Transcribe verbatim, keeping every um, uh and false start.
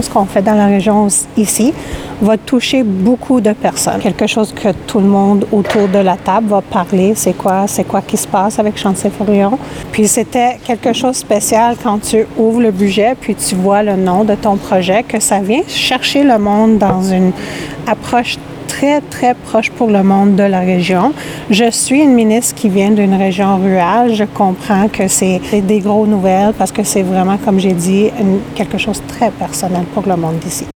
Ce qu'on fait dans la région ici va toucher beaucoup de personnes. Quelque chose que tout le monde autour de la table va parler, c'est quoi, c'est quoi qui se passe avec Chantiers-Forillon. Puis c'était quelque chose de spécial quand tu ouvres le budget puis tu vois le nom de ton projet, que ça vient chercher le monde dans une approche très, très proche pour le monde de la région. Je suis une ministre qui vient d'une région rurale. Je comprends que c'est des grosses nouvelles parce que c'est vraiment, comme j'ai dit, une, quelque chose de très personnel pour le monde d'ici.